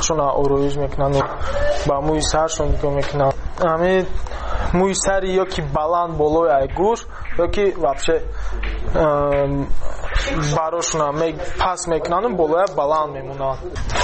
мӯйшон ороиш мекунанд, ба мӯи саршон нигоҳ мекунанд. Ҳамин мӯи сари ёки баланд болои айгуш ёки вообще барошон пас мекунанд, болоя баланд мемонанд.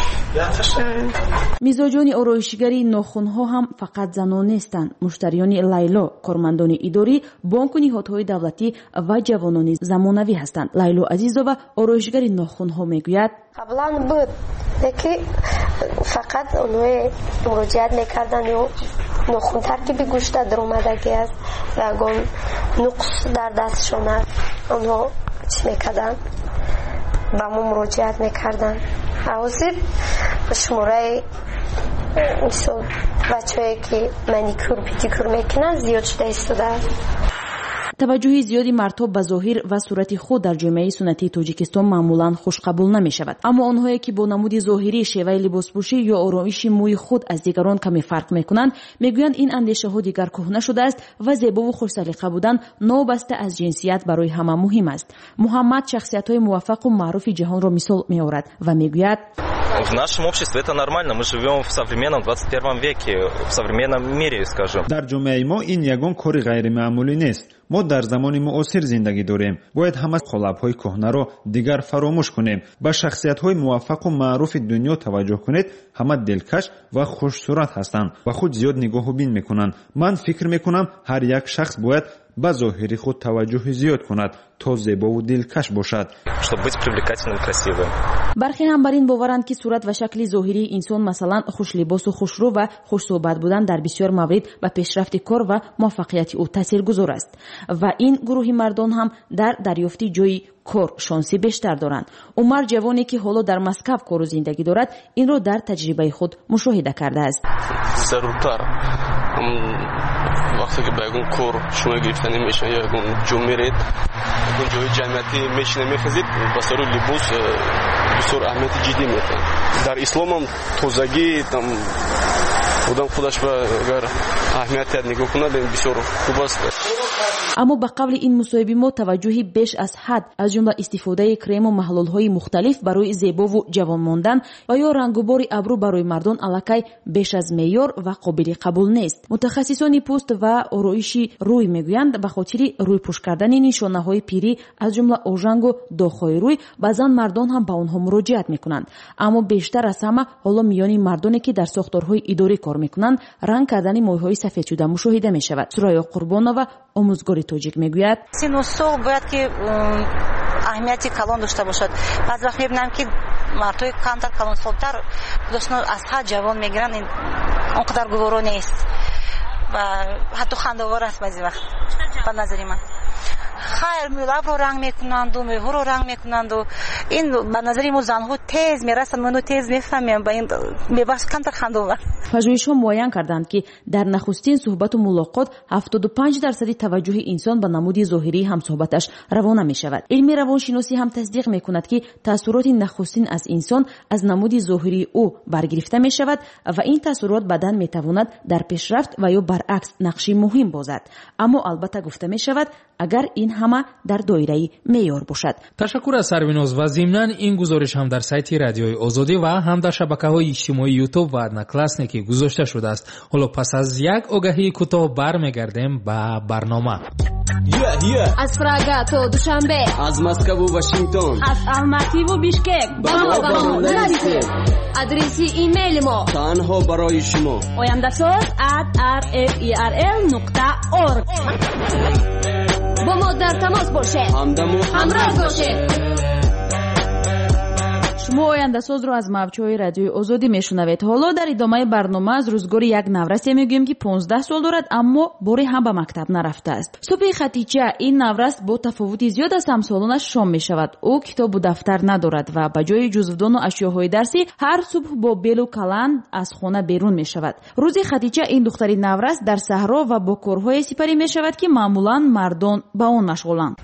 мизоҷони ороишгари нохунҳо ҳам фақат занон нестанд. муштариёни лайло, кормандони идорӣ, бонку ниҳодҳои давлатӣ ва ҷавонони замонавӣ ҳастанд. лайло азизова ороишгари нохунҳо мегӯяд: қаблан буд ки фақат онҳое муроҷиат мекарданд ё нохун таркиби гӯшта даромадаги аст, ягон нуқс дар дастшон аст, онҳо чӣ мекарданд, ба мо муроҷиат мекарданд. ҳозир шумораи мисол бачаҳое ки маникюр педикюр мекунанд зиёд шуда истодааст. таваҷҷуҳи зиёди мардҳо ба зоҳир ва сурати худ дар ҷомеаи суннатии тоҷикистон маъмулан хушқабул намешавад. аммо онҳое ки бо намуди зоҳирӣ, шеваи либоспӯшӣ ё оромиши мӯи худ аз дигарон каме фарқ мекунанд, мегӯянд ин андешаҳо дигар кӯҳна шудааст ва зебову хушсалиқа будан новобаста аз ҷинсият барои ҳама муҳим аст. муҳаммад шахсиятҳои муваффақу маъруфи ҷаҳонро мисол меорад ва мегӯяд: В нашем обществе это нормально. Мы живем в современном 21 веке, в современном мире, скажем. дар ҷомеаи мо ин ягон кори ғайримаъмулӣ нест. мо дар замони муосир зиндагӣ дорем. бояд ҳама қолабҳои кӯҳнаро дигар фаромӯш кунем. ба шахсиятҳои муваффақу маъруфи дунё таваҷҷӯҳ кунед. ҳама делкаш ва хушсурат ҳастанд ва худ зиёд нигоҳубин мекунанд. ман фикр мекунам ҳар як шахс бояд ба зоҳири худ таваҷҷӯҳи зиёд кунад, то зебову дилкаш бошад, чтобы быть привлекательным, красивым. бархе ҳам бар ин боваранд ки сурат ва шакли зоҳирии инсон, масалан хушлибосу хушрӯ ва хушсӯҳбат будан, дар бисёр маврид ба пешрафти кор ва муваффақияти ӯ таъсиргузор аст ва ин гурӯҳи мардон ҳам дар дарёфти ҷойи кор шонси бештар доранд. умар, ҷавоне ки ҳоло дар Москав кору зиндагӣ дорад, инро дар таҷрибаи худ мушоҳида кардааст. заруртар вақте ки ба ягон кор шумо гирифтани мешавад, ё ягон ҷо меред, ягон ҷои ҷамъиятӣ мешина мехезед, ба сари либос бисёр аҳамияти ҷиддӣ метавад. дар ислом ҳам тозагӣ там одам худаш ба агар аҳамияте нигоҳ кунад бисёр хуб аст. аммо ба қавли ин мусоҳиби мо таваҷҷӯҳи беш аз ҳад, аз ҷумла истифодаи крему маҳлулҳои мухталиф барои зебову ҷавон мондан ва ё рангубори абрӯ барои мардон аллакай беш аз меъёр ва қобили қабул нест. мутахассисони пӯст ва ороиши рӯй мегӯянд ба хотири рӯйпӯш кардани нишонаҳои пирӣ, аз ҷумла ожангу дохҳои рӯй, баъзан мардон ҳам ба онҳо муроҷиат мекунанд. аммо бештар аз ҳама ҳоло миёни мардоне ки дар сохторҳои идорӣ кор мекунанд, ранг кардани мойҳои сафедшуда мушоҳида мешавад. сурайё қурбонова, омӯзгори тоҷик, мегӯяд: сину сол бояд ки аҳамияти калон дошта бошад. баъзе вақт мебинам ки мардҳои камтар калонсолтар дошно аз ҳад ҷавон мегиранд, он қадар гуворо нест ва ҳатто хандовор аст баъзе вақт ба назари ман. хайр лабро ранг мекунанду, мӯйҳоро ранг мекунанду, ин ба назари мо занҳо тез мерасанд, мо тез мефаҳмем, ба ин мебахш камтар хандовар. пажӯҳишҳо муайян карданд ки дар нахустин суҳбату мулоқот 75% таваҷҷӯҳи инсон ба намуди зоҳирии ҳамсуҳбаташ равона мешавад. илми равоншиносӣ ҳам тасдиқ мекунад ки таъссуроти нахустин аз инсон аз намуди зоҳирии ӯ баргирифта мешавад ва ин таъссурот баъдан метавонад дар пешрафт ва ё баръакс нақши муҳим бозад. аммо албатта гуфта мешавад, агар ин ҳама дар доираи меъёр бошад. ташаккур аз Сарвиноз ва зимнан ин гузориш ҳам дар сайти Радиои Озодӣ ва ҳам дар шабакаҳои иҷтимоии YouTube ва Одноклассники гузошта шудааст. ҳоло пас аз як огаҳии кӯтоҳ бармегардем ба барнома. аз Прага то Душанбе, аз Москву Вашингтон, аз Алмативу Бишкек ба мо нарасед. адреси имейли мо танҳо барои шумо oyamdasoz@rferl.org. با ما در تماس باشید، همراه باشید. шумо ояндасозро аз мавҷҳои радиои озодӣ мешунавед. ҳоло дар идомаи барнома аз рӯзгори як наврасе мегӯем ки 15 сол дорад, аммо боре ҳам ба мактаб нарафтааст. субҳи Хатиҷа, ин наврас бо тафовути зиёд аз ҳамсолонаш шом мешавад. ӯ китобу дафтар надорад ва ба ҷои ҷузвдону ашёҳои дарсӣ ҳар субҳ бо белу каланд аз хона берун мешавад. рӯзи Хатиҷа, ин духтари наврас дар саҳро ва бо корҳое сипарӣ мешавад ки маъмулан мардон ба он машғуланд.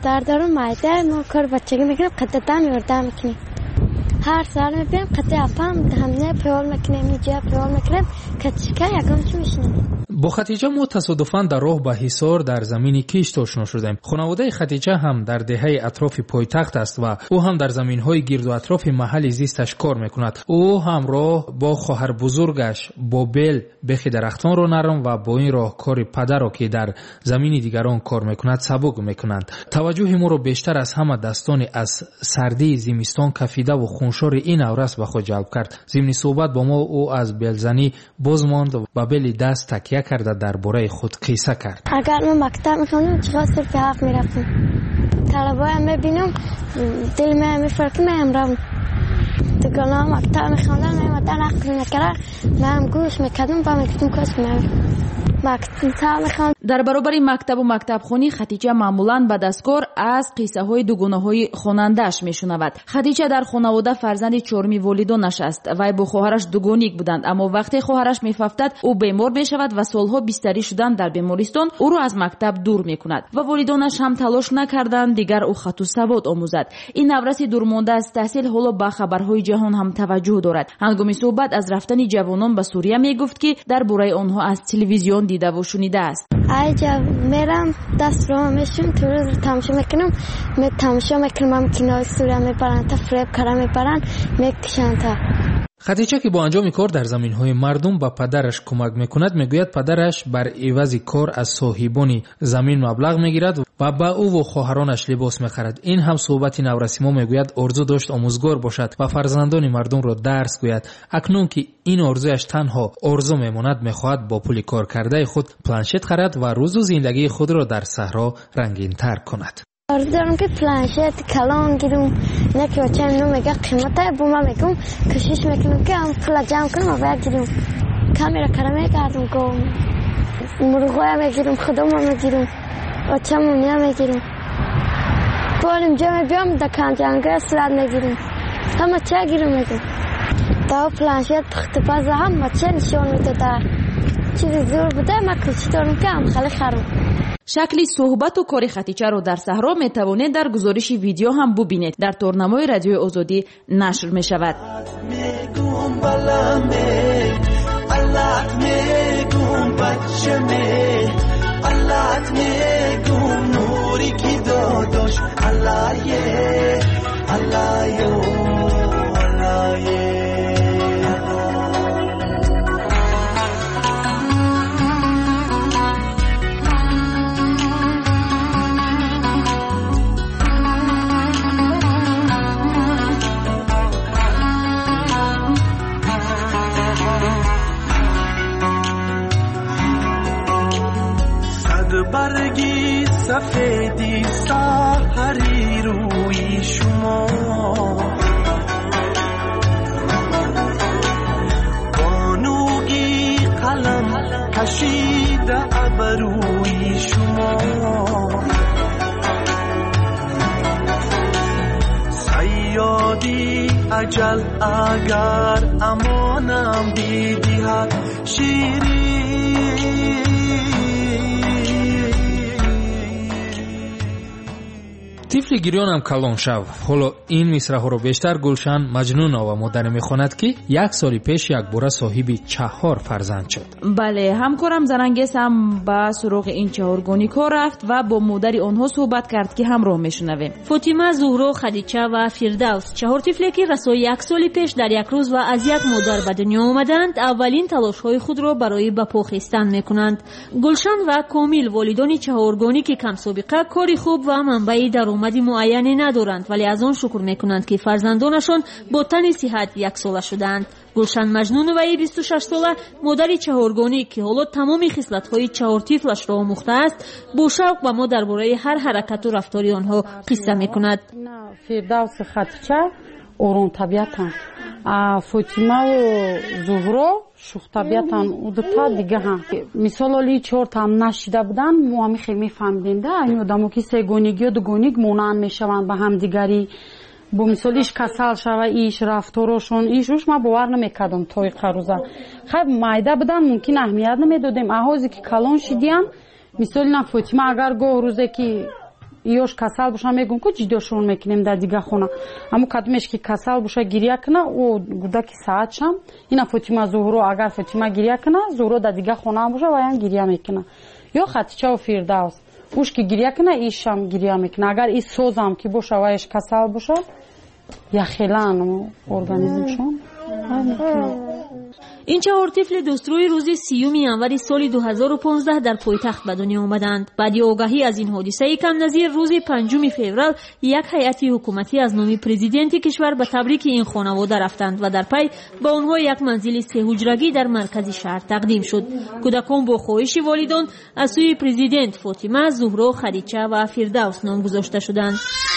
هر سال میبینیم قطعه اپام همه پیول میکنیم اینجا پیول میکنیم کچکه یکم چی میشنیم. бо Хатиҷа мо тасодуфан дар роҳ ба ҳисор дар замини кишт ошно шудем. хонаводаи Хатиҷа ҳам дар деҳаи атрофи пойтахт аст ва ӯ ҳам дар заминҳои гирду атрофи маҳалли зисташ кор мекунад. ӯ ҳамроҳ бо хоҳарбузургаш Бобел бехи дарахтонро нарм ва бо ин роҳ кори падаро ки дар замини дигарон кор мекунад сабук мекунанд. таваҷҷӯҳи моро бештар аз ҳама dastoни аз сардии зимистон кафидаву хуншори ин аврас ба худ ҷалб кард. зимни суҳбат бо мо ӯ аз белзанӣ бозмонд ва бели даст такя карда дар бораи худ қисса кард. агар ман мактаб мехондам чиқар сурфи ҳафт мерафтам талабаам мебинам дил меам мефарки меам равм дигона мактаб мехондам меамадан ақл мекарда меам гӯш мекардам ба мектум кас меам дар баробари мактабу мактабхонӣ Хатиҷа маъмулан ба дасткор аз қиссаҳои дугунаҳои хонандааш мешунавад. Хатиҷа дар хонавода фарзанди чорми волидонаш аст. Вай бо хоҳараш дугоник буданд, аммо вақте хоҳараш мефафтад ӯ бемор мешавад ва солҳо бистарӣ шудан дар бемористон ӯро аз мактаб дур мекунад ва волидонаш ҳам талош накарданд дигар ӯ хату савод омӯзад. ин навраси дурмонда аз таҳсил ҳоло ба хабарҳои ҷаҳон ҳам таваҷҷӯҳ дорад. ҳангоми суҳбат аз рафтани ҷавонон ба Сурия мегуфт ки дар бораи онҳо аз телевизион дидаву шунидааст. айҷа мерам дастро мешум турӯз тамошо мекунам тамошо мекунам кинои Сурия мебаранд та фреб кара мебаранд мекушанд. Хатиҷа ки бо анҷоми кор дар заминҳои мардум ба падараш кӯмак мекунад мегӯяд падараш бар эвази кор аз соҳибони замин маблағ мегирад ва ба ӯву хоҳаронаш либос мехарад. ин ҳам суҳбати наврасимо мегӯяд орзу дошт омӯзгор бошад ва фарзандони мардумро дарс гӯяд. акнун ки ин орзуяш танҳо орзу мемонад мехоҳад бо пули коркардаи худ планшет харад ва рӯзу зиндагии худро дар саҳро рангинтар кунад. орзу дорам ки планшет калон гирам неки очам ину мега қимата бо ман мегум кӯшиш мекунам ки ам пула ҷамъ кунам ва бая гирам камера кара мегардам го мурғоя мегирам худома мегирам очаму мия мегирам болим ҷо мебиём да канҷанга сурат мегирам ҳама ча гирам мегум да планшет пухти база ҳама ча нишон медода чизи зур буда ман кӯшиш дорам ки ам хали харам. шакли суҳбату кори Хатиҷаро дар саҳро метавонед дар гузориши видео ҳам бубинед. дар торнамои радиои озодӣ нашр мешавад. برگی سفیدی سحری روی شما بانوگی قلم کشیده ابروی شما سیادی اجل اگر امانم دیدی شیری тифли гирёнам калон шав. ҳоло ин мисраҳоро бештар Гулшан Маҷнунова модаре мехонад ки як соли пеш якбора соҳиби 4 фарзанд шуд. бале ҳамкорам Зарангез ҳам ба суроғи ин чаҳоргоникҳо рафт ва бо модари онҳо суҳбат кард ки ҳамроҳ мешунавем. Фотима, Зуҳро, Хадича ва Фирдавс 4 тифле ки расои як соли пеш дар як рӯз ва аз як модар ба дунё омаданд аввалин талошҳои худро барои ба по хистан мекунанд. Гулшан ва Комил волидони чаҳоргоники камсобиқа кори хуб ва манбаи даромади муайяне надоранд, вале аз он шукр мекунанд ки фарзандонашон бо тани сиҳат яксола шуданд. Гулшан Маҷнуноваи 26 сола модари чаҳоргонӣ ки ҳоло тамоми хислатҳои 4 тифлашро омӯхтааст бо шавқ ба мо дар бораи ҳар ҳаракату рафтори онҳо қисса мекунад. Фирдавси Хатича оромтабиатанд, Фотимаву Зуҳро шухтабиатанд, удта дигаҳанд. Мисол оли 4 там нашида буданд, мо ҳами хеле мефаҳмидем да ин одамо ки сегонигӣ дугониг монанд мешаванд ба ҳамдигари бо мисол иш касал шава иш рафторошон ишуш ма бовар намекардам то иқарӯза хаб майда буданд мумкин аҳамият намедодем аҳозе ки калон шидиян мисоли на Фотима агар гоҳ рӯзе ки یوش کسل باشه میگم که جداشون میکنیم در دیگه خونه اما کدومش که کسل باشه گریه کنه او گودکی ساعت شم اینا فاطمه زهرا اگر فاطمه گریه کنه زهرا در دیگه خونه باشه و یان گریه میکنه یا خدیجه و فردوس اوش که گریه کنه ایش هم گریه میکنه اگر این سوزم که باشه و ایش کسل باشه یا خیلان ارگانیزمشون این 4 طفل دستروی روز 30 ینوری سال 2015 در پایتخت به دنیا آمدند. بعد آگاهی از این حادثه کم نظیر روز 5 فوریه یک هیئت حکومتی از نام پرزیدنت کشور به تبریک این خانواده رفتند و در پی به آنها یک منزل 3 حجرگی در مرکز شهر تقدیم شد. کودکان با خواهش والدان از سوی پرزیدنت فاطمه، زهرا، خدیجه و فردوس نام گذاشته شدند.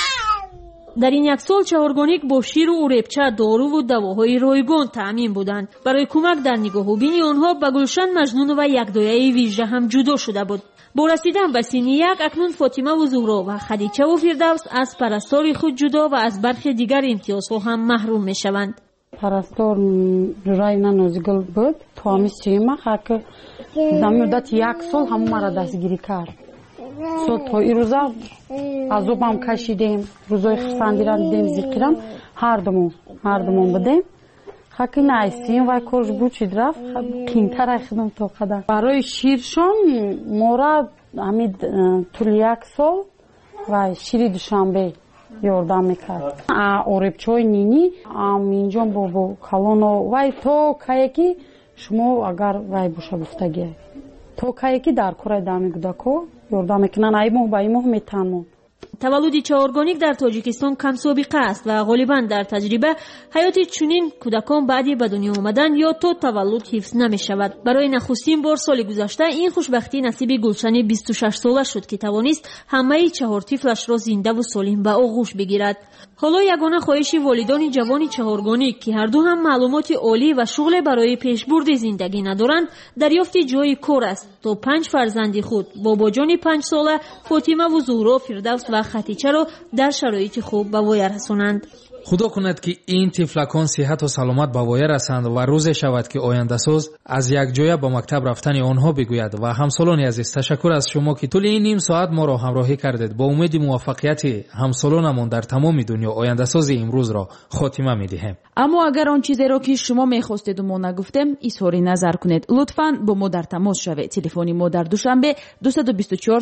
در این یک سال چهارگانیک با شیر و ریبچه، دارو و دواهای رایگان تأمین بودند. برای کمک در نگاه و بینی آنها به گلشن مجنون و یک دایه ویژه هم جدا شده بود. با رسیدن به سن 1 اکنون فاطمه و زهرا و خدیجه و فردوس از پرستار خود جدا و از برخی دیگر امتیازها هم محروم می شوند. پرستار راینا نازگل بود تو همی سیما که در مدت 1 سال همه مرا دستگیری کرد. سو تو این روزا عذابم کشیدیم، روزای خرسندی را دیدیم، ذکرم هر دومون بدیم. خاکی نایستیم و کارش بود چید رفت کینتر ایخدم تا قدر برای شیرشون مورد همید طول 1 سال و شیری دوشنبه یاردم میکرد. اوریبچوی نینی اینجا با کلونو وای تو که شما اگر وای باشه گفتگی تو که در کورای دامی گوداکو یاردم میکنن ای موه با ای موه میتنمون. تولد چهارگانیک در تاجیکستان کم سابقه است و غالبا در تجربه حیات چنین کودکان بعدی به دنیا آمدن یا تو تولد حفظ نمی شود. برای نخستین بار سال گذشته این خوشبختی نصیب گلشن 26 ساله شد که توانست همه 4 طفلش را زنده و سالم به آغوش بگیرد. حالا یگانه خواهش والدان جوان چهارگانیک که هر دو هم معلومات عالی و شغل برای پیشبرد زندگی ندارند دریافت جای کار است تا 5 فرزند خود باباجان 5 ساله فاطمه و زهرا، فردوس و خدیجه را در شرایط خوب به وای رسانند. خدا کند که این طفلکان صحت و سلامت به وای رسند و روز شود که آینده ساز از یک جای به مکتب رفتن آنها بگوید. و همسالان عزیز تشکر از شما که طول این نیم ساعت ما را همراهی کردید. با امید موفقیت همسالانمون در تمام دنیا آینده ساز امروز را خاتمه می‌دهیم. اما اگر آن چیزی را که شما می‌خواستید و ما نگفتیم اظهار نظر کنید لطفاً با ما در تماس شوید. تلفن ما در دوشنبه 224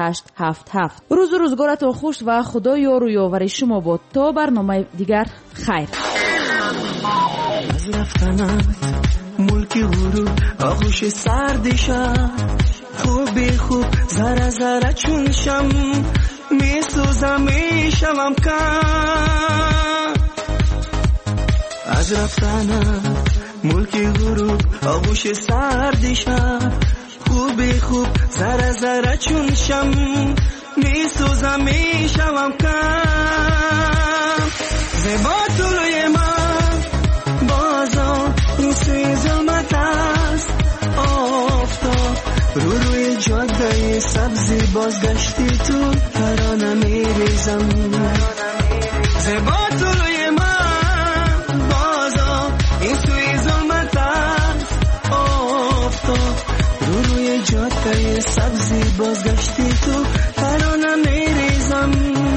0877. روز و روزگارتان خوش و خدا یار و یاور شما باد. تا برنامه دیگر خیر. از رفتنت ملک غرور آغوش سردشم خوب ذره ذره چون شم میسوزم میشم کم. از رفتنت ملک غرور آغوش سردشم خوب ذره ذره چون شم میسوزم میشم کم. زیبا طلوی من بازم این سوی ظلمت است آفتاب روی جاده سبزی بازگشتی تو ترانه میریزم. زیبا طلوی من بازم این سوی ظلمت است آفتاب روی جاده سبزی بازگشتی تو ترانه میریزم.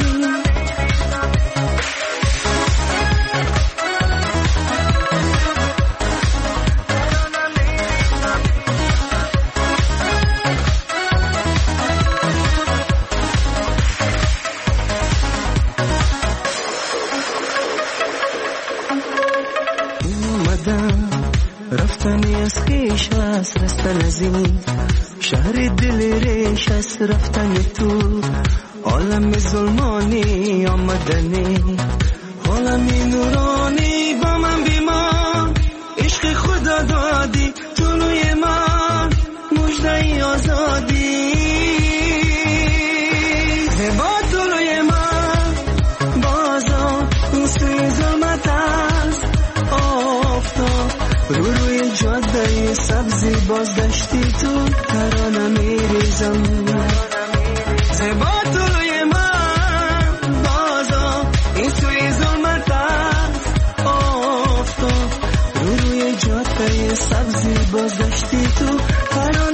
رفتنی از خیش است رستن از این شهر دل ریش است رفتن تو عالم ظلمانی آمدنی عالمی نورانی با من بیمان عشق خدا دادی طلوی من مژده آزادی. زیبا طلوی من بازم این سوی ظلمت است آفتاب روی جاده سبزی بازگشتی تو ترانه میریزم. زیبا طلوی من بازم این سوی ظلمت است آفتاب روی جاده سبزی بازگشتی تو ترانه